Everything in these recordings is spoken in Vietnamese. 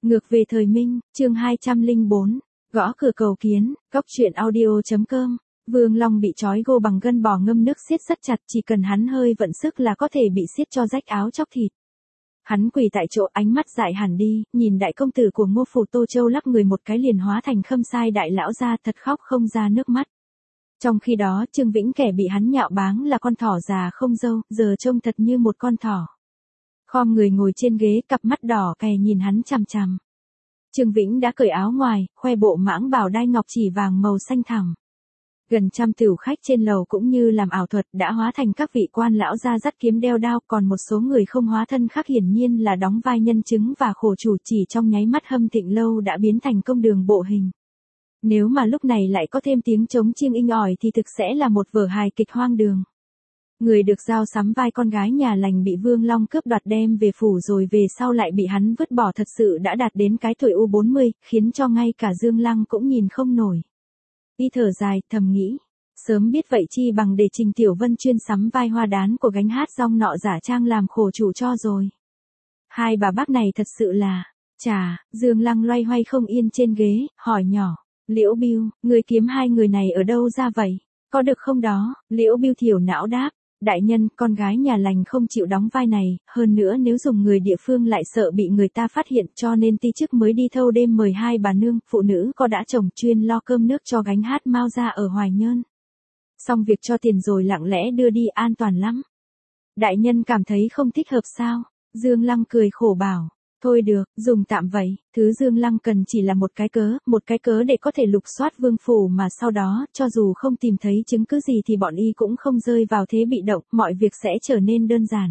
Ngược về thời Minh, chương 204, gõ cửa cầu kiến, cóc truyện audio.com. Vương Long bị trói gô bằng gân bò ngâm nước siết rất chặt, chỉ cần hắn hơi vận sức là có thể bị siết cho rách áo chóc thịt. Hắn quỳ tại chỗ, ánh mắt dại hẳn đi, nhìn đại công tử của Ngô Phủ Tô Châu lắc người một cái liền hóa thành Khâm Sai đại lão ra, thật khóc không ra nước mắt. Trong khi đó Trương Vĩnh kẻ bị hắn nhạo báng là con thỏ già không râu, giờ trông thật như một con thỏ. Khom người ngồi trên ghế, cặp mắt đỏ kè nhìn hắn chằm chằm. Trương Vĩnh đã cởi áo ngoài, khoe bộ mãng bảo đai ngọc chỉ vàng màu xanh thẳm. Gần trăm tửu khách trên lầu cũng như làm ảo thuật đã hóa thành các vị quan lão gia dắt kiếm đeo đao, còn một số người không hóa thân khác hiển nhiên là đóng vai nhân chứng và khổ chủ, chỉ trong nháy mắt Hâm Thịnh lâu đã biến thành công đường bộ hình. Nếu mà lúc này lại có thêm tiếng trống chiêng inh ỏi thì thực sẽ là một vở hài kịch hoang đường. Người được giao sắm vai con gái nhà lành bị Vương Long cướp đoạt đem về phủ rồi về sau lại bị hắn vứt bỏ thật sự đã đạt đến cái tuổi U40, khiến cho ngay cả Dương Lăng cũng nhìn không nổi. Y thở dài, thầm nghĩ, sớm biết vậy chi bằng để Trình Tiểu Vân chuyên sắm vai hoa đán của gánh hát rong nọ giả trang làm khổ chủ cho rồi. Hai bà bác này thật sự là, chà, Dương Lăng loay hoay không yên trên ghế, hỏi nhỏ, Liễu Bưu, người kiếm hai người này ở đâu ra vậy? Có được không đó? Liễu Bưu thiểu não đáp, đại nhân, con gái nhà lành không chịu đóng vai này, hơn nữa nếu dùng người địa phương lại sợ bị người ta phát hiện, cho nên ti chức mới đi thâu đêm mời hai bà nương, phụ nữ có đã chồng chuyên lo cơm nước cho gánh hát Mao ra ở Hoài Nhơn. Xong việc cho tiền rồi lặng lẽ đưa đi, an toàn lắm. Đại nhân cảm thấy không thích hợp sao? Dương Lăng cười khổ bảo. Thôi được, dùng tạm vậy, thứ Dương Lăng cần chỉ là một cái cớ để có thể lục soát vương phủ mà sau đó, cho dù không tìm thấy chứng cứ gì thì bọn y cũng không rơi vào thế bị động, mọi việc sẽ trở nên đơn giản.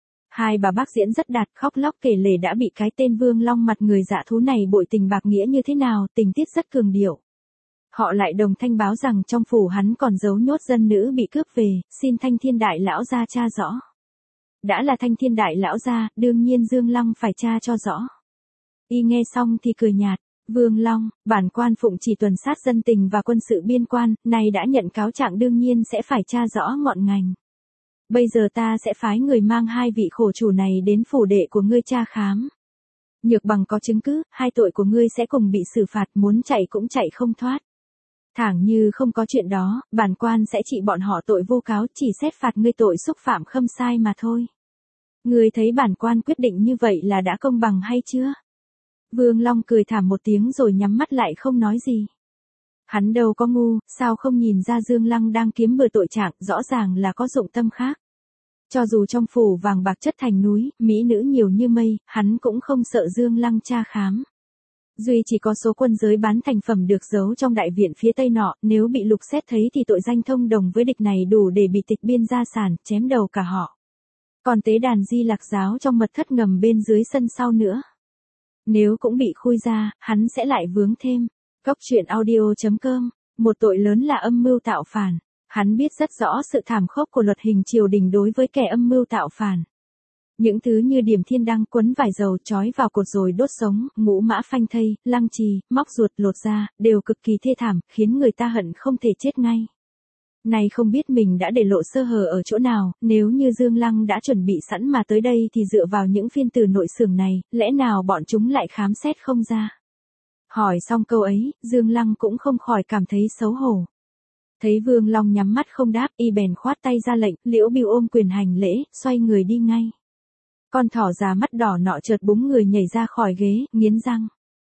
Hai bà bác diễn rất đạt, khóc lóc kể lể đã bị cái tên Vương Long mặt người dạ thú này bội tình bạc nghĩa như thế nào, tình tiết rất cường điệu. Họ lại đồng thanh báo rằng trong phủ hắn còn giấu nhốt dân nữ bị cướp về, xin Thanh Thiên đại lão ra tra rõ. Đã là Thanh Thiên đại lão gia, đương nhiên Dương Lăng phải tra cho rõ. Y nghe xong thì cười nhạt, Vương Long, bản quan phụng chỉ tuần sát dân tình và quân sự biên quan, nay đã nhận cáo trạng đương nhiên sẽ phải tra rõ ngọn ngành. Bây giờ ta sẽ phái người mang hai vị khổ chủ này đến phủ đệ của ngươi tra khám. Nhược bằng có chứng cứ, hai tội của ngươi sẽ cùng bị xử phạt, muốn chạy cũng chạy không thoát. Thẳng như không có chuyện đó, bản quan sẽ trị bọn họ tội vô cáo, chỉ xét phạt ngươi tội xúc phạm Khâm Sai mà thôi. Ngươi thấy bản quan quyết định như vậy là đã công bằng hay chưa? Vương Long cười thảm một tiếng rồi nhắm mắt lại không nói gì. Hắn đâu có ngu, sao không nhìn ra Dương Lăng đang kiếm bừa tội trạng, rõ ràng là có dụng tâm khác. Cho dù trong phủ vàng bạc chất thành núi, mỹ nữ nhiều như mây, hắn cũng không sợ Dương Lăng tra khám. Duy chỉ có số quân giới bán thành phẩm được giấu trong đại viện phía tây nọ, nếu bị lục xét thấy thì tội danh thông đồng với địch này đủ để bị tịch biên gia sản, chém đầu cả họ. Còn tế đàn Di Lạc giáo trong mật thất ngầm bên dưới sân sau nữa. Nếu cũng bị khui ra, hắn sẽ lại vướng thêm. Cóc truyện audio.com, một tội lớn là âm mưu tạo phản. Hắn biết rất rõ sự thảm khốc của luật hình triều đình đối với kẻ âm mưu tạo phản. Những thứ như điểm thiên đăng, quấn vải dầu, trói vào cột rồi đốt sống, ngũ mã phanh thây, lăng trì, móc ruột lột da, đều cực kỳ thê thảm, khiến người ta hận không thể chết ngay. Này không biết mình đã để lộ sơ hở ở chỗ nào, nếu như Dương Lăng đã chuẩn bị sẵn mà tới đây thì dựa vào những phiên từ nội xưởng này, lẽ nào bọn chúng lại khám xét không ra? Hỏi xong câu ấy, Dương Lăng cũng không khỏi cảm thấy xấu hổ. Thấy Vương Long nhắm mắt không đáp, y bèn khoát tay ra lệnh, Liễu Bưu ôm quyền hành lễ, xoay người đi ngay. Con thỏ già mắt đỏ nọ chợt búng người nhảy ra khỏi ghế, nghiến răng.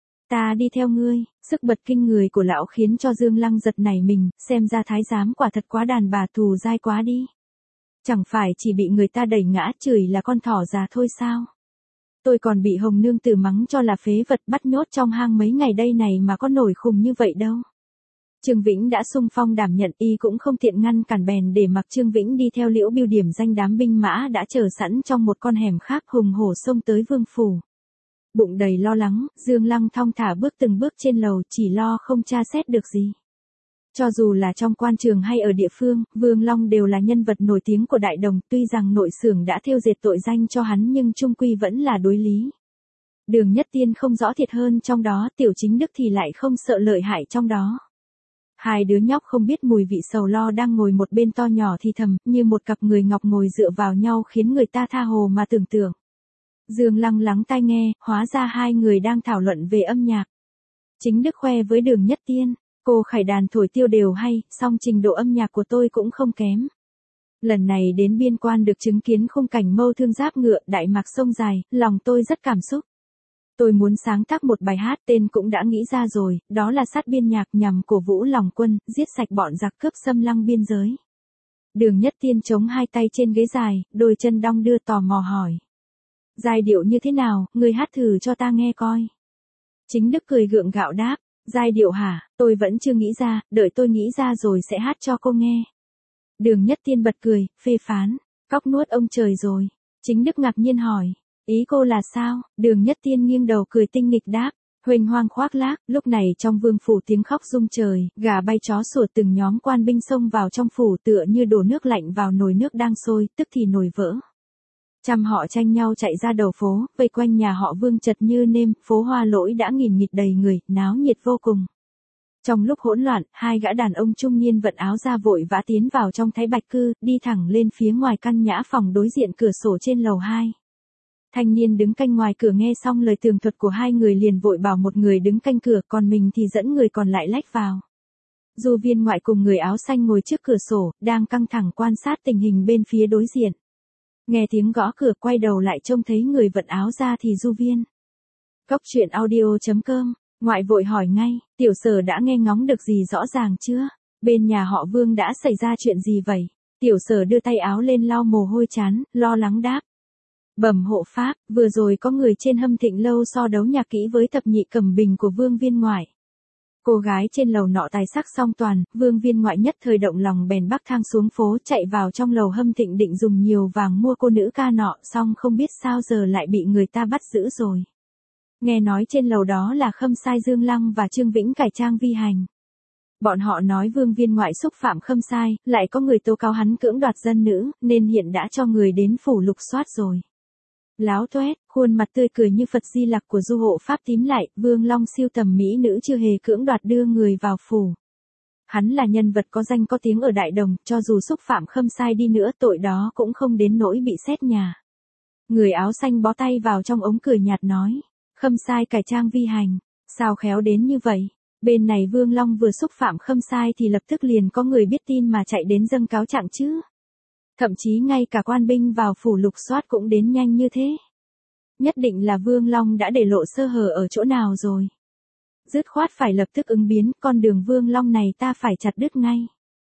Ta đi theo ngươi, sức bật kinh người của lão khiến cho Dương Lăng giật nảy mình, xem ra thái giám quả thật quá đàn bà thù dai quá đi. Chẳng phải chỉ bị người ta đẩy ngã chửi là con thỏ già thôi sao? Tôi còn bị Hồng Nương tử mắng cho là phế vật bắt nhốt trong hang mấy ngày đây này mà có nổi khùng như vậy đâu. Trương Vĩnh đã xung phong đảm nhận, y cũng không tiện ngăn cản bèn để mặc Trương Vĩnh đi theo Liễu Bưu điểm danh đám binh mã đã chờ sẵn trong một con hẻm khác, hùng hổ xông tới vương phủ. Bụng đầy lo lắng, Dương Lăng thong thả bước từng bước trên lầu, chỉ lo không tra xét được gì. Cho dù là trong quan trường hay ở địa phương, Vương Long đều là nhân vật nổi tiếng của Đại Đồng, tuy rằng nội xưởng đã thêu dệt tội danh cho hắn nhưng chung quy vẫn là đối lý. Đường Nhất Tiên không rõ thiệt hơn trong đó, Tiểu Chính Đức thì lại không sợ lợi hại trong đó. Hai đứa nhóc không biết mùi vị sầu lo đang ngồi một bên to nhỏ thì thầm, như một cặp người ngọc ngồi dựa vào nhau khiến người ta tha hồ mà tưởng tượng. Dương Lăng lắng tai nghe, hóa ra hai người đang thảo luận về âm nhạc. Chính Đức khoe với Đường Nhất Tiên, cô khải đàn thổi tiêu đều hay, song trình độ âm nhạc của tôi cũng không kém. Lần này đến biên quan được chứng kiến khung cảnh mâu thương giáp ngựa, đại mạc sông dài, lòng tôi rất cảm xúc. Tôi muốn sáng tác một bài hát, tên cũng đã nghĩ ra rồi, đó là Sát biên nhạc, nhằm cổ vũ lòng quân, giết sạch bọn giặc cướp xâm lăng biên giới. Đường Nhất Tiên chống hai tay trên ghế dài, đôi chân đong đưa tò mò hỏi. Giai điệu như thế nào, người hát thử cho ta nghe coi. Chính Đức cười gượng gạo đáp, giai điệu hả, tôi vẫn chưa nghĩ ra, đợi tôi nghĩ ra rồi sẽ hát cho cô nghe. Đường Nhất Tiên bật cười, phê phán, cóc nuốt ông trời rồi. Chính Đức ngạc nhiên hỏi, ý cô là sao? Đường Nhất Tiên nghiêng đầu cười tinh nghịch đáp, huênh hoang khoác lác. Lúc này trong vương phủ tiếng khóc rung trời, gà bay chó sủa, từng nhóm quan binh xông vào trong phủ tựa như đổ nước lạnh vào nồi nước đang sôi, tức thì nồi vỡ. Trăm họ tranh nhau chạy ra đầu phố, vây quanh nhà họ Vương chật như nêm, phố Hoa Lỗi đã nghìn nghịt đầy người, náo nhiệt vô cùng. Trong lúc hỗn loạn, hai gã đàn ông trung niên vận áo ra vội vã tiến vào trong Thái Bạch Cư, đi thẳng lên phía ngoài căn nhã phòng đối diện cửa sổ trên lầu 2. Thanh niên đứng canh ngoài cửa nghe xong lời tường thuật của hai người liền vội bảo một người đứng canh cửa, còn mình thì dẫn người còn lại lách vào. Du Viên Ngoại cùng người áo xanh ngồi trước cửa sổ, đang căng thẳng quan sát tình hình bên phía đối diện. Nghe tiếng gõ cửa, quay đầu lại trông thấy người vận áo ra thì Du Viên. Cốc truyện audio.com, Ngoại vội hỏi ngay, tiểu Sở đã nghe ngóng được gì rõ ràng chưa? Bên nhà họ Vương đã xảy ra chuyện gì vậy? Tiểu Sở đưa tay áo lên lau mồ hôi trán, lo lắng đáp. Bẩm hộ pháp, vừa rồi có người trên Hâm Thịnh lâu so đấu nhạc kỹ với thập nhị cẩm bình của Vương Viên Ngoại. Cô gái trên lầu nọ tài sắc song toàn, Vương Viên Ngoại nhất thời động lòng bèn bắc thang xuống phố chạy vào trong lầu Hâm Thịnh định dùng nhiều vàng mua cô nữ ca nọ, song không biết sao giờ lại bị người ta bắt giữ rồi. Nghe nói trên lầu đó là Khâm Sai Dương Lăng và Trương Vĩnh cải trang vi hành. Bọn họ nói Vương Viên Ngoại xúc phạm Khâm Sai, lại có người tố cáo hắn cưỡng đoạt dân nữ, nên hiện đã cho người đến phủ lục soát rồi. Láo toét, khuôn mặt tươi cười như Phật Di Lặc của du hộ pháp tím lại, Vương Long siêu tầm mỹ nữ chưa hề cưỡng đoạt đưa người vào phủ. Hắn là nhân vật có danh có tiếng ở Đại Đồng, cho dù xúc phạm Khâm Sai đi nữa tội đó cũng không đến nỗi bị xét nhà. Người áo xanh bó tay vào trong ống cười nhạt nói, Khâm Sai cải trang vi hành, sao khéo đến như vậy? Bên này Vương Long vừa xúc phạm Khâm Sai thì lập tức liền có người biết tin mà chạy đến dâng cáo trạng chứ. Thậm chí ngay cả quan binh vào phủ lục soát cũng đến nhanh như thế. Nhất định là Vương Long đã để lộ sơ hở ở chỗ nào rồi. Dứt khoát phải lập tức ứng biến, con đường Vương Long này ta phải chặt đứt ngay.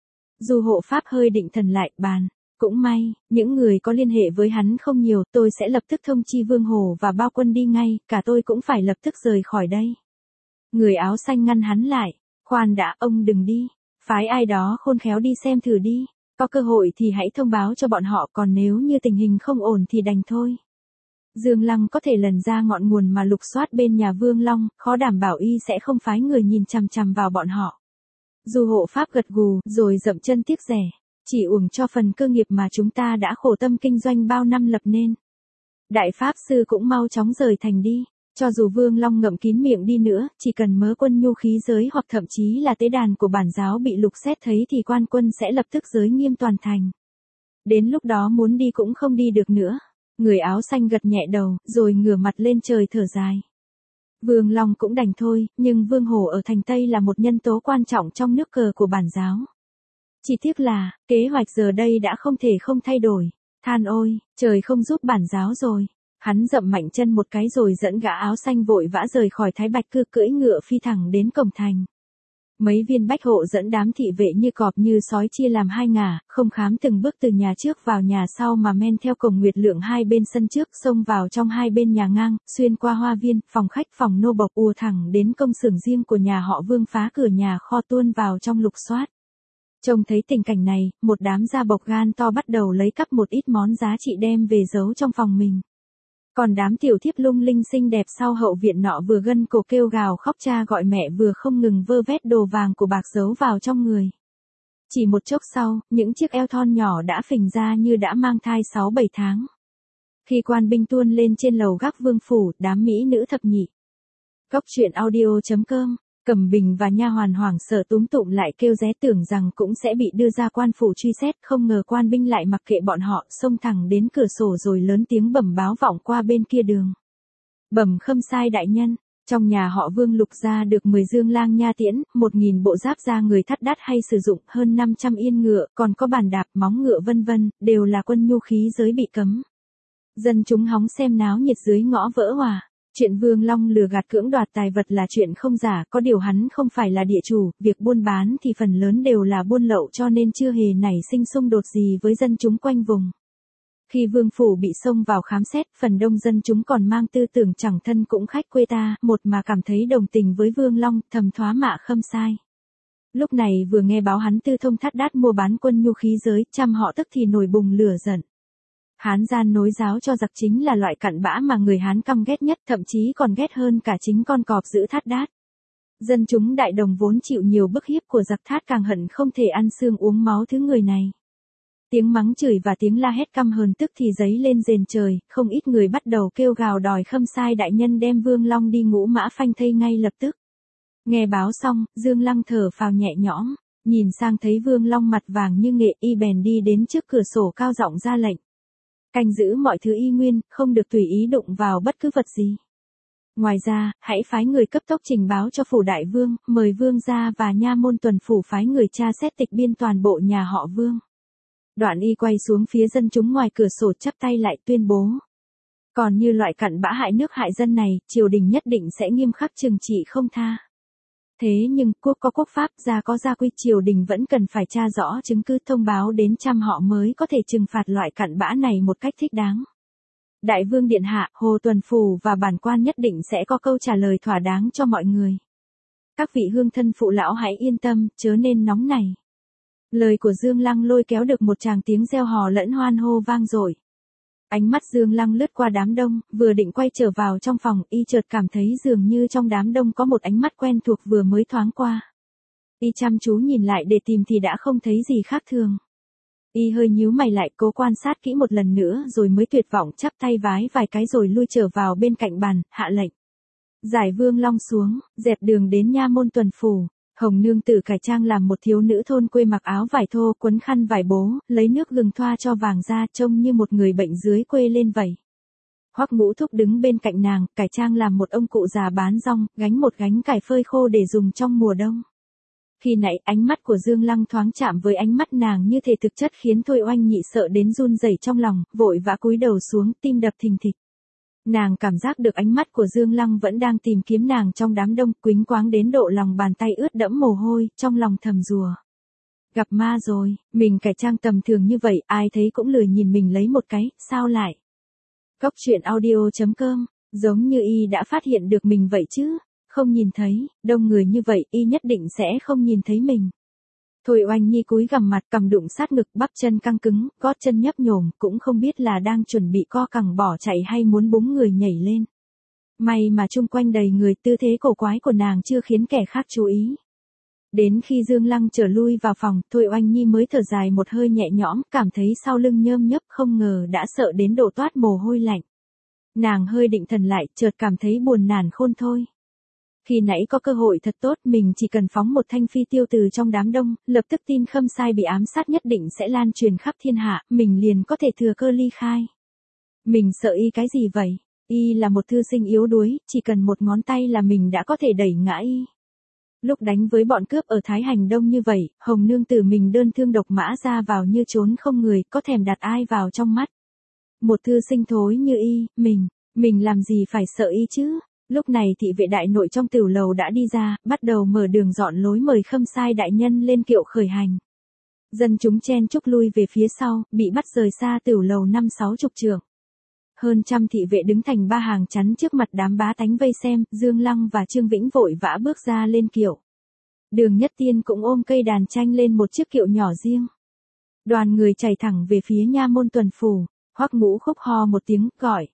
Dù hộ pháp hơi định thần lại, bàn. Cũng may, những người có liên hệ với hắn không nhiều, tôi sẽ lập tức thông chi Vương Hổ và bao quân đi ngay, cả tôi cũng phải lập tức rời khỏi đây. Người áo xanh ngăn hắn lại, khoan đã, ông đừng đi, phái ai đó khôn khéo đi xem thử đi, có cơ hội thì hãy thông báo cho bọn họ, còn nếu như tình hình không ổn thì đành thôi. Dương Lăng có thể lần ra ngọn nguồn mà lục soát bên nhà Vương Long, khó đảm bảo y sẽ không phái người nhìn chằm chằm vào bọn họ. Dù hộ pháp gật gù, rồi dậm chân tiếc rẻ. Chỉ uổng cho phần cơ nghiệp mà chúng ta đã khổ tâm kinh doanh bao năm lập nên. Đại Pháp Sư cũng mau chóng rời thành đi. Cho dù Vương Long ngậm kín miệng đi nữa, chỉ cần mớ quân nhu khí giới hoặc thậm chí là tế đàn của bản giáo bị lục xét thấy thì quan quân sẽ lập tức giới nghiêm toàn thành. Đến lúc đó muốn đi cũng không đi được nữa. Người áo xanh gật nhẹ đầu, rồi ngửa mặt lên trời thở dài. Vương Long cũng đành thôi, nhưng Vương Hổ ở thành Tây là một nhân tố quan trọng trong nước cờ của bản giáo. Chỉ tiếc là, kế hoạch giờ đây đã không thể không thay đổi. Than ôi, trời không giúp bản giáo rồi. Hắn dậm mạnh chân một cái rồi dẫn gã áo xanh vội vã rời khỏi Thái Bạch Cư, cưỡi ngựa phi thẳng đến cổng thành. Mấy viên bách hộ dẫn đám thị vệ như cọp như sói chia làm hai ngả, không khám từng bước từ nhà trước vào nhà sau mà men theo cổng nguyệt lượng hai bên sân trước, xông vào trong hai bên nhà ngang, xuyên qua hoa viên, phòng khách, phòng nô bộc, ùa thẳng đến công xưởng riêng của nhà họ Vương, phá cửa nhà kho tuôn vào trong lục soát. Trông thấy tình cảnh này, một đám gia bộc gan to bắt đầu lấy cắp một ít món giá trị đem về giấu trong phòng mình. Còn đám tiểu thiếp lung linh xinh đẹp sau hậu viện nọ vừa gân cổ kêu gào khóc cha gọi mẹ, vừa không ngừng vơ vét đồ vàng của bạc giấu vào trong người. Chỉ một chốc sau, những chiếc eo thon nhỏ đã phình ra như đã mang thai 6-7 tháng. Khi quan binh tuôn lên trên lầu gác Vương phủ, đám mỹ nữ thập nhị. Cốc truyện audio.com Cẩm Bình và nha hoàn hoảng sợ túm tụm lại kêu ré, tưởng rằng cũng sẽ bị đưa ra quan phủ truy xét, không ngờ quan binh lại mặc kệ bọn họ, xông thẳng đến cửa sổ rồi lớn tiếng bẩm báo vọng qua bên kia đường. Bẩm khâm sai đại nhân, trong nhà họ Vương Lục gia được 10 dương lang nha tiễn, 1.000 bộ giáp da người thắt đát hay sử dụng, hơn 500 yên ngựa, còn có bàn đạp, móng ngựa vân vân, đều là quân nhu khí giới bị cấm. Dân chúng hóng xem náo nhiệt dưới ngõ vỡ hòa. Chuyện Vương Long lừa gạt cưỡng đoạt tài vật là chuyện không giả, có điều hắn không phải là địa chủ, việc buôn bán thì phần lớn đều là buôn lậu cho nên chưa hề nảy sinh xung đột gì với dân chúng quanh vùng. Khi Vương Phủ bị xông vào khám xét, phần đông dân chúng còn mang tư tưởng chẳng thân cũng khách quê ta, một mà cảm thấy đồng tình với Vương Long, thầm thoá mạ khâm sai. Lúc này vừa nghe báo hắn tư thông thắt đát mua bán quân nhu khí giới, trăm họ tức thì nổi bùng lửa giận. Hán gian nối giáo cho giặc chính là loại cặn bã mà người Hán căm ghét nhất, thậm chí còn ghét hơn cả chính con cọp giữ thắt đát. Dân chúng đại đồng vốn chịu nhiều bức hiếp của giặc thát càng hận không thể ăn xương uống máu thứ người này. Tiếng mắng chửi và tiếng la hét căm hờn tức thì dấy lên rền trời, không ít người bắt đầu kêu gào đòi khâm sai đại nhân đem Vương Long đi ngũ mã phanh thây ngay lập tức. Nghe báo xong, Dương Lăng thở phào nhẹ nhõm, nhìn sang thấy Vương Long mặt vàng như nghệ, y bèn đi đến trước cửa sổ cao giọng ra lệnh. Canh giữ mọi thứ y nguyên, không được tùy ý đụng vào bất cứ vật gì. Ngoài ra, hãy phái người cấp tốc trình báo cho phủ đại vương, mời vương gia và nha môn tuần phủ phái người tra xét tịch biên toàn bộ nhà họ Vương. Đoạn y quay xuống phía dân chúng ngoài cửa sổ chắp tay lại tuyên bố. Còn như loại cặn bã hại nước hại dân này, triều đình nhất định sẽ nghiêm khắc trừng trị không tha. Thế nhưng, quốc có quốc pháp, gia có gia quy, triều đình vẫn cần phải tra rõ chứng cứ thông báo đến trăm họ mới có thể trừng phạt loại cặn bã này một cách thích đáng. Đại vương điện hạ, Hồ Tuần Phủ và bản quan nhất định sẽ có câu trả lời thỏa đáng cho mọi người. Các vị hương thân phụ lão hãy yên tâm, chớ nên nóng nảy. Lời của Dương Lăng lôi kéo được một tràng tiếng reo hò lẫn hoan hô vang dội. Ánh mắt Dương Lăng lướt qua đám đông, vừa định quay trở vào trong phòng, y chợt cảm thấy dường như trong đám đông có một ánh mắt quen thuộc vừa mới thoáng qua. Y chăm chú nhìn lại để tìm thì đã không thấy gì khác thường. Y hơi nhíu mày lại, cố quan sát kỹ một lần nữa rồi mới tuyệt vọng chắp tay vái vài cái rồi lui trở vào bên cạnh bàn, hạ lệnh. Giải Vương Long xuống, dẹp đường đến nha môn tuần phủ. Hồng nương tử cải trang làm một thiếu nữ thôn quê mặc áo vải thô, quấn khăn vải bố, lấy nước gừng thoa cho vàng da, trông như một người bệnh dưới quê lên vậy. Hoắc Ngũ Thúc đứng bên cạnh nàng, cải trang làm một ông cụ già bán rong, gánh một gánh cải phơi khô để dùng trong mùa đông. Khi nãy ánh mắt của Dương Lăng thoáng chạm với ánh mắt nàng như thể thực chất khiến Thôi Oanh Nhị sợ đến run rẩy trong lòng, vội vã cúi đầu xuống, tim đập thình thịch. Nàng cảm giác được ánh mắt của Dương Lăng vẫn đang tìm kiếm nàng trong đám đông, quýnh quáng đến độ lòng bàn tay ướt đẫm mồ hôi, trong lòng thầm rùa. Gặp ma rồi, mình cải trang tầm thường như vậy, ai thấy cũng lười nhìn mình lấy một cái, sao lại? Cốc truyện audio.com, giống như y đã phát hiện được mình vậy chứ, không nhìn thấy, đông người như vậy, y nhất định sẽ không nhìn thấy mình. Thôi Oanh Nhi cúi gằm mặt, cầm đụng sát ngực, bắp chân căng cứng, gót chân nhấp nhổm, cũng không biết là đang chuẩn bị co cẳng bỏ chạy hay muốn búng người nhảy lên. May mà chung quanh đầy người, tư thế cổ quái của nàng chưa khiến kẻ khác chú ý. Đến khi Dương Lăng trở lui vào phòng, Thôi Oanh Nhi mới thở dài một hơi nhẹ nhõm, cảm thấy sau lưng nhơm nhấp, không ngờ đã sợ đến độ toát mồ hôi lạnh. Nàng hơi định thần lại, chợt cảm thấy buồn nản khôn thôi. Khi nãy có cơ hội thật tốt, mình chỉ cần phóng một thanh phi tiêu từ trong đám đông, lập tức tin khâm sai bị ám sát nhất định sẽ lan truyền khắp thiên hạ, mình liền có thể thừa cơ ly khai. Mình sợ y cái gì vậy? Y là một thư sinh yếu đuối, chỉ cần một ngón tay là mình đã có thể đẩy ngã y. Lúc đánh với bọn cướp ở Thái Hành Đông như vậy, Hồng nương tử mình đơn thương độc mã ra vào như trốn không người, có thèm đặt ai vào trong mắt. Một thư sinh thối như y, mình làm gì phải sợ y chứ? Lúc này thị vệ đại nội trong tửu lầu đã đi ra, bắt đầu mở đường dọn lối mời khâm sai đại nhân lên kiệu khởi hành. Dân chúng chen chúc lui về phía sau, bị bắt rời xa tửu lầu 5-60 trượng. Hơn trăm thị vệ đứng thành ba hàng chắn trước mặt đám bá tánh vây xem, Dương Lăng và Trương Vĩnh vội vã bước ra lên kiệu. Đường Nhất Tiên cũng ôm cây đàn tranh lên một chiếc kiệu nhỏ riêng. Đoàn người chạy thẳng về phía nha môn tuần phủ, Hoắc Ngũ Thúc ho một tiếng, gọi.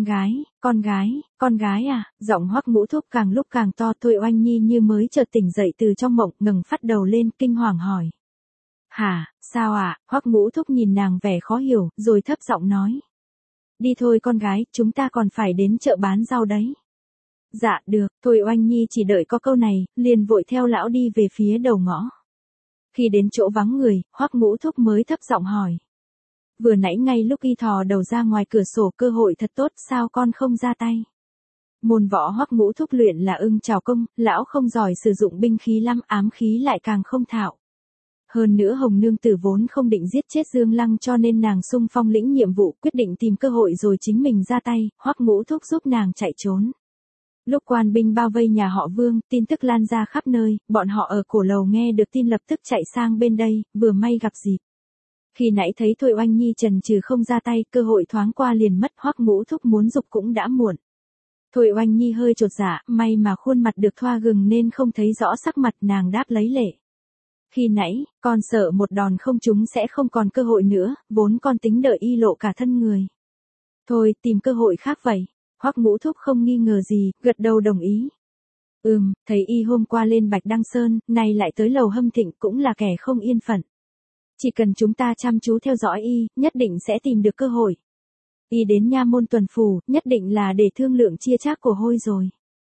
Con gái à, giọng Hoắc Ngũ Thúc càng lúc càng to. Thôi Oanh Nhi như mới chợt tỉnh dậy từ trong mộng, ngẩng phát đầu lên, kinh hoàng hỏi. Hả, sao ạ? Hoắc Ngũ Thúc nhìn nàng vẻ khó hiểu, rồi thấp giọng nói. Đi thôi con gái, chúng ta còn phải đến chợ bán rau đấy. Dạ được, Thôi Oanh Nhi chỉ đợi có câu này, liền vội theo lão đi về phía đầu ngõ. Khi đến chỗ vắng người, Hoắc Ngũ Thúc mới thấp giọng hỏi. Vừa nãy ngay lúc y thò đầu ra ngoài cửa sổ cơ hội thật tốt, sao con không ra tay? Môn võ Hoắc Ngũ Thúc luyện là ưng chào công, lão không giỏi sử dụng binh khí lắm, ám khí lại càng không thạo. Hơn nữa Hồng Nương Tử vốn không định giết chết Dương Lăng cho nên nàng xung phong lĩnh nhiệm vụ, quyết định tìm cơ hội rồi chính mình ra tay, Hoắc Ngũ Thúc giúp nàng chạy trốn. Lúc quan binh bao vây nhà họ Vương, tin tức lan ra khắp nơi, bọn họ ở cổ lầu nghe được tin lập tức chạy sang bên đây, vừa may gặp dịp. Khi nãy thấy Thôi Oanh Nhi chần chừ không ra tay, cơ hội thoáng qua liền mất, Hoắc Ngũ Thúc muốn giục cũng đã muộn. Thôi Oanh Nhi hơi chột dạ, may mà khuôn mặt được thoa gừng nên không thấy rõ sắc mặt, nàng đáp lấy lệ. Khi nãy, con sợ một đòn không trúng sẽ không còn cơ hội nữa, vốn con tính đợi y lộ cả thân người. Thôi, tìm cơ hội khác vậy. Hoắc Ngũ Thúc không nghi ngờ gì, gật đầu đồng ý. Thấy y hôm qua lên Bạch Đăng Sơn, nay lại tới lầu Hâm Thịnh cũng là kẻ không yên phận. Chỉ cần chúng ta chăm chú theo dõi y, nhất định sẽ tìm được cơ hội. Y đến nha môn tuần phủ, nhất định là để thương lượng chia chác của hôi rồi.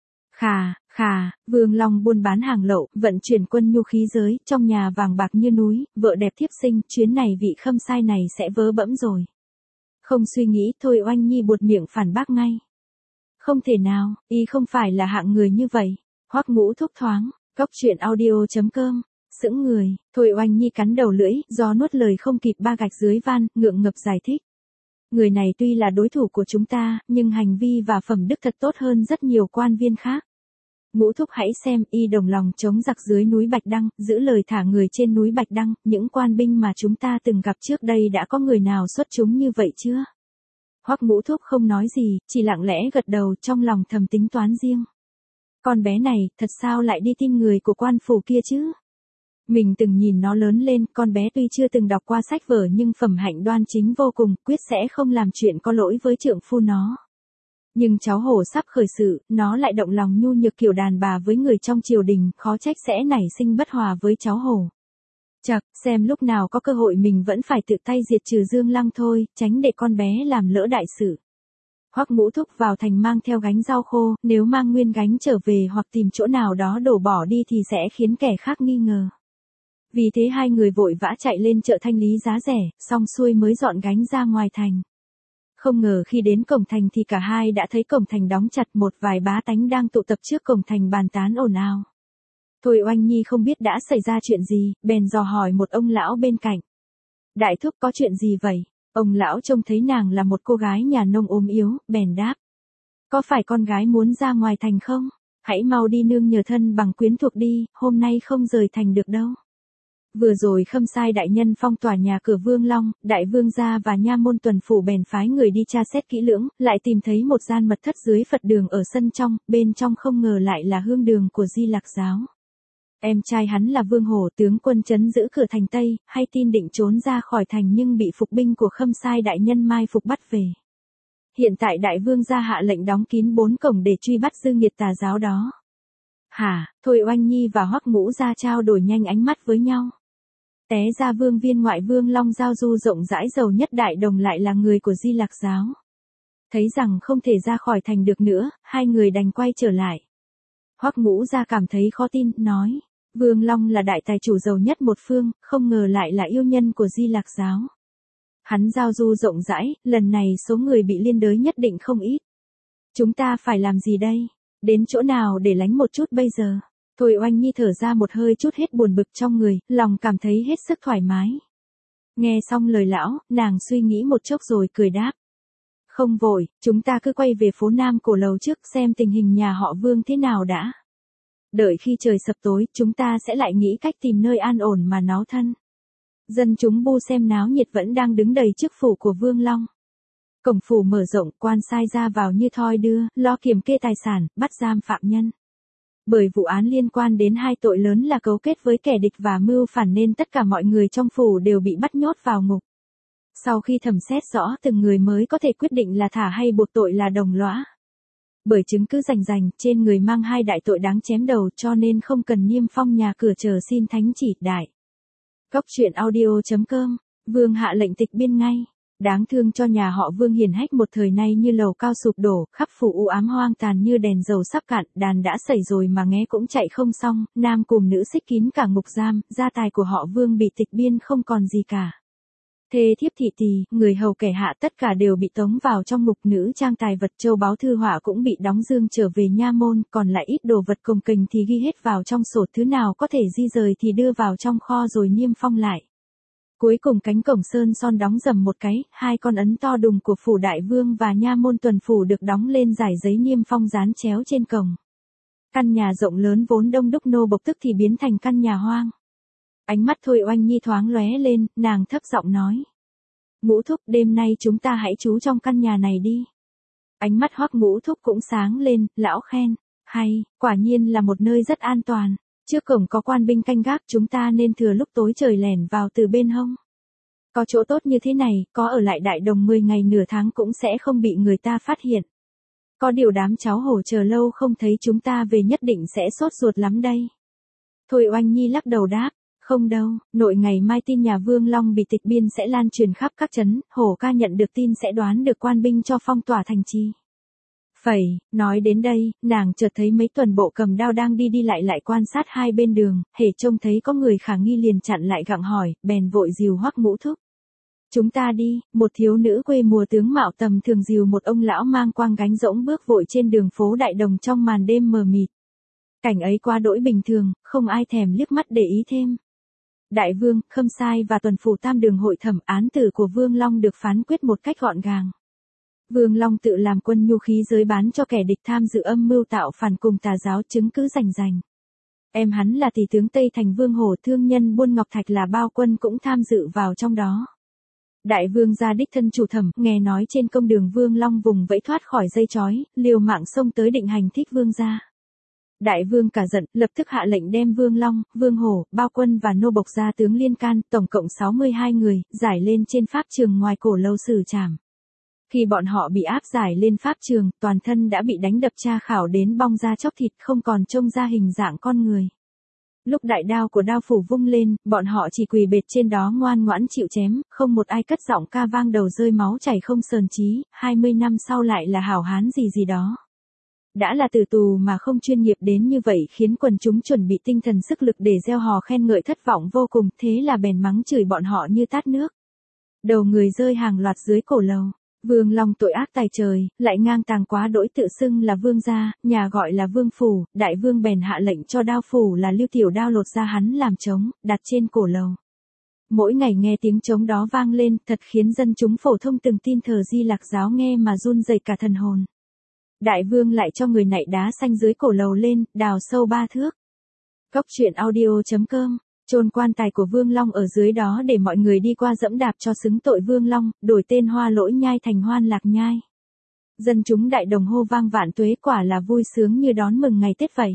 Khà, Vương Long buôn bán hàng lậu, vận chuyển quân nhu khí giới, trong nhà vàng bạc như núi, vợ đẹp thiếp sinh, chuyến này vị Khâm Sai này sẽ vớ bẫm rồi. Không suy nghĩ, Thôi Oanh Nhi buột miệng phản bác ngay. Không thể nào, y không phải là hạng người như vậy. Hoắc Ngũ Thúc thoáng, Cóc Truyện Audio.com, sững người, Thôi Oanh Nhi cắn đầu lưỡi, do nuốt lời không kịp ba gạch dưới van, ngượng ngập giải thích. Người này tuy là đối thủ của chúng ta, nhưng hành vi và phẩm đức thật tốt hơn rất nhiều quan viên khác. Ngũ Thúc hãy xem, y đồng lòng chống giặc dưới núi Bạch Đăng, giữ lời thả người trên núi Bạch Đăng, những quan binh mà chúng ta từng gặp trước đây đã có người nào xuất chúng như vậy chưa? Hoắc Ngũ Thúc không nói gì, chỉ lặng lẽ gật đầu, trong lòng thầm tính toán riêng. Con bé này, thật sao lại đi tin người của quan phủ kia chứ? Mình từng nhìn nó lớn lên, con bé tuy chưa từng đọc qua sách vở nhưng phẩm hạnh đoan chính vô cùng, quyết sẽ không làm chuyện có lỗi với trượng phu nó. Nhưng cháu hổ sắp khởi sự, nó lại động lòng nhu nhược kiểu đàn bà với người trong triều đình, khó trách sẽ nảy sinh bất hòa với cháu hổ. Chậc, xem lúc nào có cơ hội mình vẫn phải tự tay diệt trừ Dương Lăng thôi, tránh để con bé làm lỡ đại sự. Hoắc Ngũ Thúc vào thành mang theo gánh rau khô, nếu mang nguyên gánh trở về hoặc tìm chỗ nào đó đổ bỏ đi thì sẽ khiến kẻ khác nghi ngờ. Vì thế hai người vội vã chạy lên chợ thanh lý giá rẻ, xong xuôi mới dọn gánh ra ngoài thành. Không ngờ khi đến cổng thành thì cả hai đã thấy cổng thành đóng chặt, một vài bá tánh đang tụ tập trước cổng thành bàn tán ồn ào. Thôi Oanh Nhi không biết đã xảy ra chuyện gì, bèn dò hỏi một ông lão bên cạnh. Đại thúc có chuyện gì vậy? Ông lão trông thấy nàng là một cô gái nhà nông ốm yếu, bèn đáp. Có phải con gái muốn ra ngoài thành không? Hãy mau đi nương nhờ thân bằng quyến thuộc đi, hôm nay không rời thành được đâu. Vừa rồi Khâm Sai đại nhân phong tỏa nhà cửa Vương Long, đại vương gia và nha môn tuần phủ bèn phái người đi tra xét kỹ lưỡng, lại tìm thấy một gian mật thất dưới Phật đường ở sân trong, bên trong không ngờ lại là hương đường của Di Lặc giáo. Em trai hắn là Vương Hổ, tướng quân trấn giữ cửa thành Tây, hay tin định trốn ra khỏi thành nhưng bị phục binh của Khâm Sai đại nhân mai phục bắt về. Hiện tại đại vương gia hạ lệnh đóng kín 4 cổng để truy bắt dư nghiệt tà giáo đó. Hả? Thôi Oanh Nhi và Hoắc Ngũ Gia trao đổi nhanh ánh mắt với nhau. Té ra vương viên ngoại Vương Long giao du rộng rãi giàu nhất đại đồng lại là người của Di Lặc giáo. Thấy rằng không thể ra khỏi thành được nữa, hai người đành quay trở lại. Hoắc Ngũ Gia cảm thấy khó tin, nói. Vương Long là đại tài chủ giàu nhất một phương, không ngờ lại là yêu nhân của Di Lặc giáo. Hắn giao du rộng rãi, lần này số người bị liên đới nhất định không ít. Chúng ta phải làm gì đây? Đến chỗ nào để lánh một chút bây giờ? Thôi Oanh Nhi thở ra một hơi chút hết buồn bực trong người, lòng cảm thấy hết sức thoải mái. Nghe xong lời lão, nàng suy nghĩ một chốc rồi cười đáp. Không vội, chúng ta cứ quay về phố Nam cổ lầu trước xem tình hình nhà họ Vương thế nào đã. Đợi khi trời sập tối, chúng ta sẽ lại nghĩ cách tìm nơi an ổn mà náo thân. Dân chúng bu xem náo nhiệt vẫn đang đứng đầy trước phủ của Vương Long. Cổng phủ mở rộng, quan sai ra vào như thoi đưa, lo kiểm kê tài sản, bắt giam phạm nhân. Bởi vụ án liên quan đến hai tội lớn là cấu kết với kẻ địch và mưu phản nên tất cả mọi người trong phủ đều bị bắt nhốt vào ngục. Sau khi thẩm xét rõ từng người mới có thể quyết định là thả hay buộc tội là đồng lõa. Bởi chứng cứ rành trên người mang hai đại tội đáng chém đầu cho nên không cần niêm phong nhà cửa chờ xin thánh chỉ đại. Cóc Truyện Audio.com, Vương hạ lệnh tịch biên ngay. Đáng thương cho nhà họ Vương hiển hách một thời nay như lầu cao sụp đổ, khắp phủ u ám hoang tàn như đèn dầu sắp cạn, đàn đã xảy rồi mà nghe cũng chạy không xong, nam cùm nữ xích kín cả ngục giam, gia tài của họ Vương bị tịch biên không còn gì cả. Thê thiếp thị tỳ, người hầu kẻ hạ tất cả đều bị tống vào trong ngục, nữ trang tài vật châu báu thư họa cũng bị đóng dương trở về nha môn, còn lại ít đồ vật cồng kềnh thì ghi hết vào trong sổ, thứ nào có thể di rời thì đưa vào trong kho rồi niêm phong lại. Cuối cùng cánh cổng sơn son đóng rầm một cái, hai con ấn to đùng của phủ đại vương và nha môn tuần phủ được đóng lên dải giấy niêm phong dán chéo trên cổng. Căn nhà rộng lớn vốn đông đúc nô bộc tức thì biến thành căn nhà hoang. Ánh mắt Thôi Oanh Nhi thoáng lóe lên, nàng thấp giọng nói. Ngũ thúc, đêm nay chúng ta hãy trú trong căn nhà này đi. Ánh mắt Hoắc Ngũ thúc cũng sáng lên, lão khen. Hay, quả nhiên là một nơi rất an toàn. Trước cổng có quan binh canh gác, chúng ta nên thừa lúc tối trời lẻn vào từ bên hông. Có chỗ tốt như thế này, có ở lại Đại Đồng 10 ngày nửa tháng cũng sẽ không bị người ta phát hiện. Có điều đám cháu hổ chờ lâu không thấy chúng ta về nhất định sẽ sốt ruột lắm đây. Thôi Oanh Nhi lắc đầu đáp. Không đâu, nội ngày mai tin nhà Vương Long bị tịch biên sẽ lan truyền khắp các trấn, hổ ca nhận được tin sẽ đoán được quan binh cho phong tỏa thành trì. Phẩy, nói đến đây, nàng chợt thấy mấy tuần bộ cầm đao đang đi đi lại quan sát hai bên đường, hễ trông thấy có người khả nghi liền chặn lại gặng hỏi, bèn vội dìu Hoắc Ngũ thúc. Chúng ta đi, một thiếu nữ quê mùa tướng mạo tầm thường dìu một ông lão mang quang gánh rỗng bước vội trên đường phố Đại Đồng trong màn đêm mờ mịt. Cảnh ấy quá đỗi bình thường, không ai thèm liếc mắt để ý thêm. Đại vương, Khâm Sai và tuần phủ tam đường hội thẩm, án tử của Vương Long được phán quyết một cách gọn gàng. Vương Long tự làm quân nhu khí giới bán cho kẻ địch tham dự âm mưu tạo phản cùng tà giáo, chứng cứ rành rành. Em hắn là tỷ tướng Tây Thành Vương Hổ, thương nhân buôn ngọc thạch là Bao Quân cũng tham dự vào trong đó. Đại vương gia đích thân chủ thẩm, nghe nói trên công đường Vương Long vùng vẫy thoát khỏi dây trói, liều mạng xông tới định hành thích vương gia. Đại vương cả giận, lập tức hạ lệnh đem Vương Long, Vương Hổ, Bao Quân và nô bộc gia tướng liên can, tổng cộng 62 người, giải lên trên pháp trường ngoài cổ lâu xử trảm. Khi bọn họ bị áp giải lên pháp trường, toàn thân đã bị đánh đập tra khảo đến bong da chóc thịt, không còn trông ra hình dạng con người. Lúc đại đao của đao phủ vung lên, bọn họ chỉ quỳ bệt trên đó ngoan ngoãn chịu chém, không một ai cất giọng ca vang đầu rơi máu chảy không sờn trí, 20 năm sau lại là hảo hán gì gì đó. Đã là tử tù mà không chuyên nghiệp đến như vậy khiến quần chúng chuẩn bị tinh thần sức lực để gieo hò khen ngợi thất vọng vô cùng, thế là bèn mắng chửi bọn họ như tát nước. Đầu người rơi hàng loạt dưới cổ lầu. Vương Long tội ác tài trời, lại ngang tàng quá đỗi tự xưng là vương gia, nhà gọi là vương phủ, đại vương bèn hạ lệnh cho đao phủ là Lưu Tiểu Đao lột ra hắn làm trống, đặt trên cổ lầu. Mỗi ngày nghe tiếng trống đó vang lên, thật khiến dân chúng phổ thông từng tin thờ Di Lạc giáo nghe mà run rẩy cả thần hồn. Đại vương lại cho người nạy đá xanh dưới cổ lầu lên, đào sâu 3 thước. Cốc truyện audio.com, chôn quan tài của Vương Long ở dưới đó để mọi người đi qua dẫm đạp cho xứng tội Vương Long, đổi tên Hoa Lỗi Nhai thành Hoan Lạc Nhai. Dân chúng Đại Đồng hô vang vạn tuế, quả là vui sướng như đón mừng ngày Tết vậy.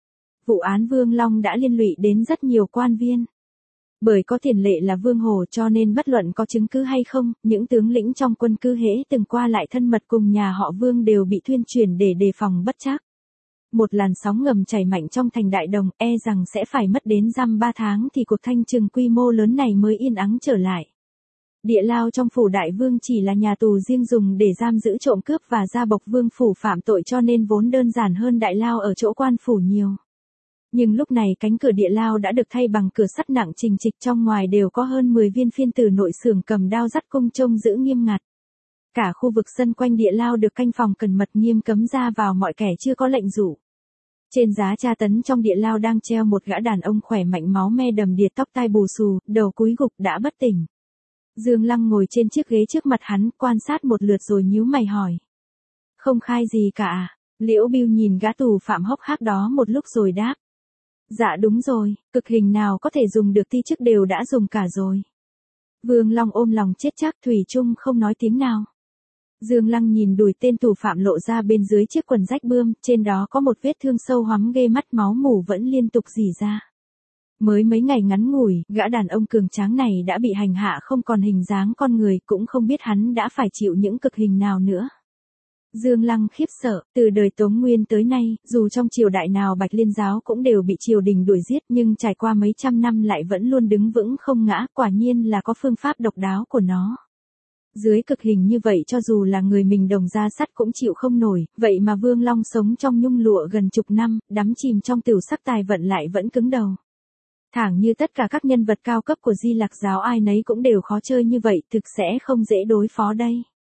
Vụ án Vương Long đã liên lụy đến rất nhiều quan viên. Bởi có tiền lệ là Vương Hổ cho nên bất luận có chứng cứ hay không, những tướng lĩnh trong quân cư hễ từng qua lại thân mật cùng nhà họ Vương đều bị thuyên truyền để đề phòng bất trắc. Một làn sóng ngầm chảy mạnh trong thành Đại Đồng, e rằng sẽ phải mất đến dăm 3 tháng thì cuộc thanh trừng quy mô lớn này mới yên ắng trở lại. Địa lao trong phủ Đại Vương chỉ là nhà tù riêng dùng để giam giữ trộm cướp và gia bộc vương phủ phạm tội cho nên vốn đơn giản hơn đại lao ở chỗ quan phủ nhiều. Nhưng lúc này cánh cửa địa lao đã được thay bằng cửa sắt nặng trình trịch, trong ngoài đều có hơn 10 viên phiên tử nội xưởng cầm đao dắt cung trông giữ nghiêm ngặt. Cả khu vực sân quanh địa lao được canh phòng cẩn mật, nghiêm cấm ra vào mọi kẻ chưa có lệnh dụ. Trên giá tra tấn trong địa lao đang treo một gã đàn ông khỏe mạnh, máu me đầm đìa, tóc tai bù xù, đầu cúi gục đã bất tỉnh. Dương Lăng ngồi trên chiếc ghế trước mặt hắn, quan sát một lượt rồi nhíu mày hỏi. Không khai gì cả à? Liễu Bưu nhìn gã tù phạm hốc hác đó một lúc rồi đáp. Dạ đúng rồi, cực hình nào có thể dùng được ti chức đều đã dùng cả rồi. Vương Long ôm lòng chết chắc, thủy chung không nói tiếng nào. Dương Lăng nhìn đùi tên tù phạm lộ ra bên dưới chiếc quần rách bươm, trên đó có một vết thương sâu hoắm ghê mắt, máu mủ vẫn liên tục rỉ ra. Mới mấy ngày ngắn ngủi, gã đàn ông cường tráng này đã bị hành hạ không còn hình dáng con người, cũng không biết hắn đã phải chịu những cực hình nào nữa. Dương Lăng khiếp sợ, từ đời Tống Nguyên tới nay, dù trong triều đại nào Bạch Liên giáo cũng đều bị triều đình đuổi giết, nhưng trải qua mấy trăm năm lại vẫn luôn đứng vững không ngã, quả nhiên là có phương pháp độc đáo của nó. Dưới cực hình như vậy cho dù là người mình đồng ra sắt cũng chịu không nổi, vậy mà Vương Long sống trong nhung lụa gần chục năm, đắm chìm trong tửu sắc tài vận lại vẫn cứng đầu. Thẳng như tất cả các nhân vật cao cấp của Di Lặc giáo ai nấy cũng đều khó chơi như vậy, thực sẽ không dễ đối phó đây.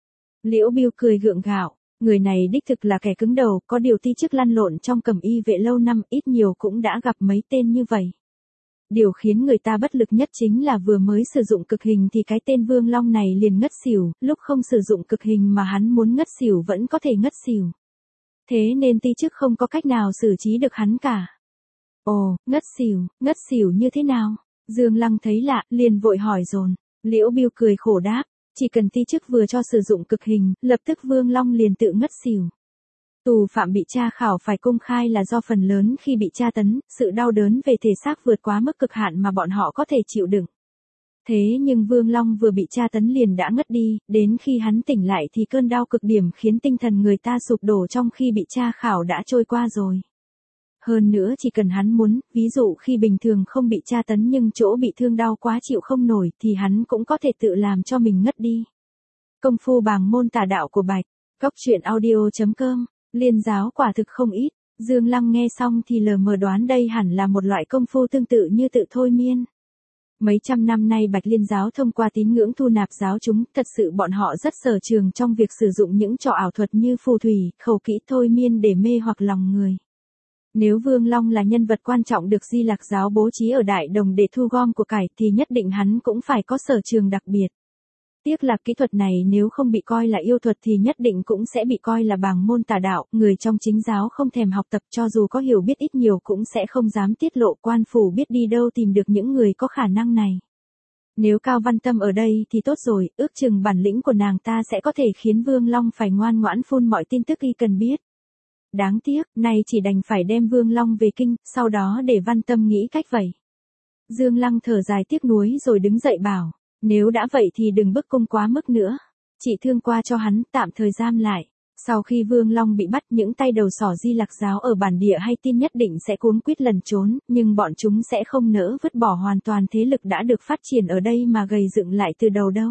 Liễu Biêu cười gượng gạo, người này đích thực là kẻ cứng đầu, có điều ti chức lăn lộn trong cẩm y vệ lâu năm, ít nhiều cũng đã gặp mấy tên như vậy. Điều khiến người ta bất lực nhất chính là vừa mới sử dụng cực hình thì cái tên Vương Long này liền ngất xỉu, lúc không sử dụng cực hình mà hắn muốn ngất xỉu vẫn có thể ngất xỉu. Thế nên ti chức không có cách nào xử trí được hắn cả. Ồ, ngất xỉu như thế nào? Dương Lăng thấy lạ, liền vội hỏi dồn. Liễu Biêu cười khổ đáp, chỉ cần ti chức vừa cho sử dụng cực hình, lập tức Vương Long liền tự ngất xỉu. Tù phạm bị tra khảo phải công khai là do phần lớn khi bị tra tấn, sự đau đớn về thể xác vượt quá mức cực hạn mà bọn họ có thể chịu đựng. Thế nhưng Vương Long vừa bị tra tấn liền đã ngất đi, đến khi hắn tỉnh lại thì cơn đau cực điểm khiến tinh thần người ta sụp đổ trong khi bị tra khảo đã trôi qua rồi. Hơn nữa chỉ cần hắn muốn, ví dụ khi bình thường không bị tra tấn nhưng chỗ bị thương đau quá chịu không nổi thì hắn cũng có thể tự làm cho mình ngất đi. Công phu bàng môn tà đạo của Bạch, Cóc Truyện Audio.com, Liên giáo quả thực không ít. Dương Lăng nghe xong thì lờ mờ đoán đây hẳn là một loại công phu tương tự như tự thôi miên. Mấy trăm năm nay Bạch Liên giáo thông qua tín ngưỡng thu nạp giáo chúng, thật sự bọn họ rất sở trường trong việc sử dụng những trò ảo thuật như phù thủy, khẩu kỹ thôi miên để mê hoặc lòng người. Nếu Vương Long là nhân vật quan trọng được Di Lặc giáo bố trí ở Đại Đồng để thu gom của cải thì nhất định hắn cũng phải có sở trường đặc biệt. Tiếc là kỹ thuật này nếu không bị coi là yêu thuật thì nhất định cũng sẽ bị coi là bàng môn tà đạo, người trong chính giáo không thèm học tập cho dù có hiểu biết ít nhiều cũng sẽ không dám tiết lộ, quan phủ biết đi đâu tìm được những người có khả năng này. Nếu Cao Văn Tâm ở đây thì tốt rồi, ước chừng bản lĩnh của nàng ta sẽ có thể khiến Vương Long phải ngoan ngoãn phun mọi tin tức y cần biết. Đáng tiếc, nay chỉ đành phải đem Vương Long về kinh, sau đó để Văn Tâm nghĩ cách vậy. Dương Lăng thở dài tiếc nuối rồi đứng dậy bảo, nếu đã vậy thì đừng bức cung quá mức nữa. Chỉ thương qua cho hắn, tạm thời giam lại. Sau khi Vương Long bị bắt, những tay đầu sỏ Di Lặc giáo ở bản địa hay tin nhất định sẽ cuống quýt lẩn trốn, nhưng bọn chúng sẽ không nỡ vứt bỏ hoàn toàn thế lực đã được phát triển ở đây mà gầy dựng lại từ đầu đâu.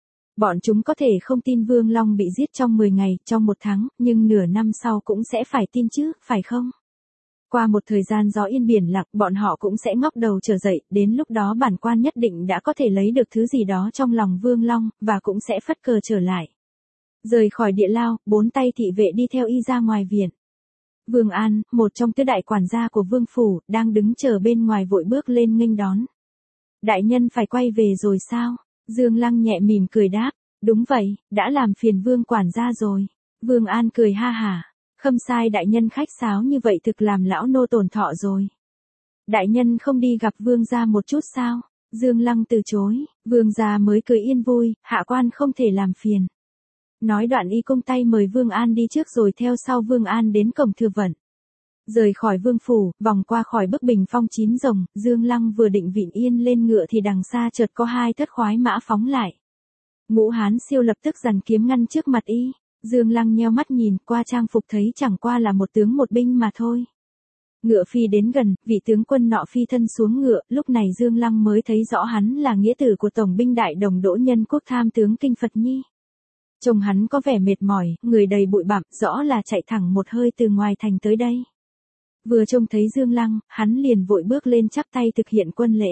Bọn chúng có thể không tin Vương Long bị giết trong 10 ngày, trong 1 tháng, nhưng nửa năm sau cũng sẽ phải tin chứ, phải không? Qua một thời gian gió yên biển lặng, bọn họ cũng sẽ ngóc đầu trở dậy, đến lúc đó bản quan nhất định đã có thể lấy được thứ gì đó trong lòng Vương Long, và cũng sẽ phất cờ trở lại. Rời khỏi địa lao, 4 tay thị vệ đi theo y ra ngoài viện. Vương An, một trong tứ đại quản gia của Vương Phủ, đang đứng chờ bên ngoài vội bước lên nghênh đón. Đại nhân phải quay về rồi sao? Dương Lăng nhẹ mỉm cười đáp, đúng vậy, đã làm phiền Vương quản gia rồi. Vương An cười ha hả. Khâm sai đại nhân khách sáo như vậy thực làm lão nô tổn thọ rồi. Đại nhân không đi gặp vương gia một chút sao? Dương Lăng từ chối, vương gia mới cười yên vui, hạ quan không thể làm phiền. Nói đoạn y cung tay mời Vương An đi trước rồi theo sau Vương An đến cổng Thừa Vận. Rời khỏi Vương Phủ, vòng qua khỏi bức bình phong 9 rồng, Dương Lăng vừa định vịn yên lên ngựa thì đằng xa chợt có 2 thất khoái mã phóng lại. Ngũ Hán Siêu lập tức giằng kiếm ngăn trước mặt y. Dương Lăng nheo mắt nhìn qua trang phục thấy chẳng qua là một tướng một binh mà thôi. Ngựa phi đến gần, vị tướng quân nọ phi thân xuống ngựa, lúc này Dương Lăng mới thấy rõ hắn là nghĩa tử của Tổng binh Đại Đồng Đỗ Nhân Quốc tham tướng Kinh Phật Nhi. Trông hắn có vẻ mệt mỏi, người đầy bụi bặm, rõ là chạy thẳng một hơi từ ngoài thành tới đây. Vừa trông thấy Dương Lăng, hắn liền vội bước lên chắp tay thực hiện quân lễ.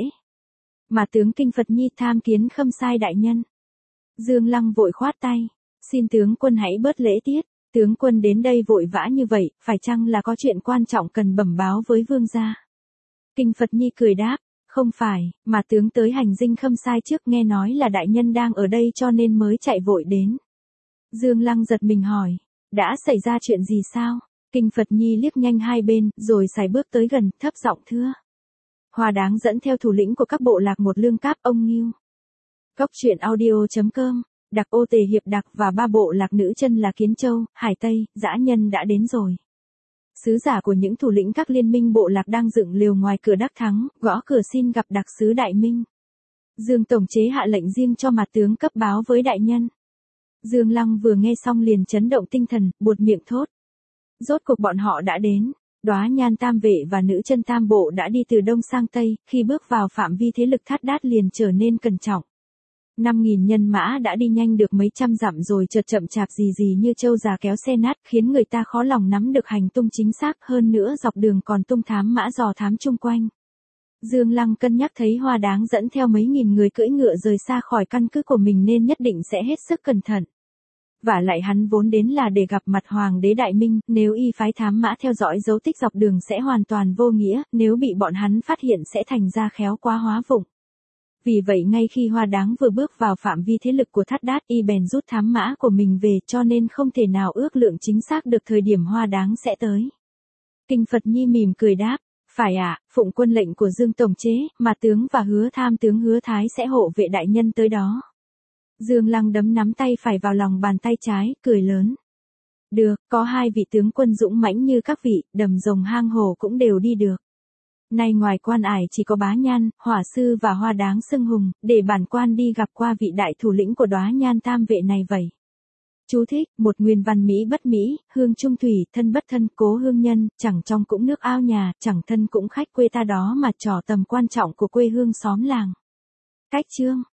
Mà tướng Kinh Phật Nhi tham kiến khâm sai đại nhân. Dương Lăng vội khoát tay. Xin tướng quân hãy bớt lễ tiết, tướng quân đến đây vội vã như vậy, phải chăng là có chuyện quan trọng cần bẩm báo với vương gia? Kinh Phật Nhi cười đáp, không phải, mà tướng tới hành dinh khâm sai trước nghe nói là đại nhân đang ở đây cho nên mới chạy vội đến. Dương Lăng giật mình hỏi, đã xảy ra chuyện gì sao? Kinh Phật Nhi liếc nhanh hai bên, rồi sải bước tới gần, thấp giọng thưa. Hoa Đáng dẫn theo thủ lĩnh của các bộ lạc một lương cáp ông Ngưu. Cóc Truyện Audio.com, Đặc Ô Tề Hiệp Đặc và 3 bộ lạc nữ chân là Kiến Châu, Hải Tây, Dã Nhân đã đến rồi. Sứ giả của những thủ lĩnh các liên minh bộ lạc đang dựng lều ngoài cửa Đắc Thắng, gõ cửa xin gặp đặc sứ Đại Minh. Dương Tổng chế hạ lệnh riêng cho mặt tướng cấp báo với đại nhân. Dương Lăng vừa nghe xong liền chấn động tinh thần, buột miệng thốt. Rốt cuộc bọn họ đã đến. Đóa Nhan Tam Vệ và nữ chân Tam Bộ đã đi từ đông sang tây, khi bước vào phạm vi thế lực Thát Đát liền trở nên cẩn trọng. 5.000 nhân mã đã đi nhanh được mấy trăm dặm rồi chợt chậm chạp gì gì như trâu già kéo xe nát, khiến người ta khó lòng nắm được hành tung chính xác, hơn nữa dọc đường còn tung thám mã dò thám chung quanh. Dương Lăng cân nhắc thấy Hoa Đáng dẫn theo mấy nghìn người cưỡi ngựa rời xa khỏi căn cứ của mình nên nhất định sẽ hết sức cẩn thận. Vả lại hắn vốn đến là để gặp mặt Hoàng đế Đại Minh, nếu y phái thám mã theo dõi dấu tích dọc đường sẽ hoàn toàn vô nghĩa, nếu bị bọn hắn phát hiện sẽ thành ra khéo quá hóa vụng. Vì vậy ngay khi Hoa Đáng vừa bước vào phạm vi thế lực của Thát Đát, y bèn rút thám mã của mình về, cho nên không thể nào ước lượng chính xác được thời điểm Hoa Đáng sẽ tới. Kinh Phật Nhi mỉm cười đáp, phải ạ, phụng quân lệnh của Dương Tổng chế, mà tướng và Hứa Tham tướng Hứa Thái sẽ hộ vệ đại nhân tới đó. Dương Lăng đấm nắm tay phải vào lòng bàn tay trái, cười lớn. Được, có hai vị tướng quân dũng mãnh như các vị, đầm rồng hang hồ cũng đều đi được. Nay ngoài quan ải chỉ có Bá Nhan, Hỏa Sư và Hoa Đáng xưng hùng, để bản quan đi gặp qua vị đại thủ lĩnh của Đóa Nhan Tam vệ này vậy. Chú thích, một nguyên văn Mỹ bất Mỹ, hương trung thủy, thân bất thân, cố hương nhân, chẳng trong cũng nước ao nhà, chẳng thân cũng khách quê ta đó mà trỏ tầm quan trọng của quê hương xóm làng. Cách chương.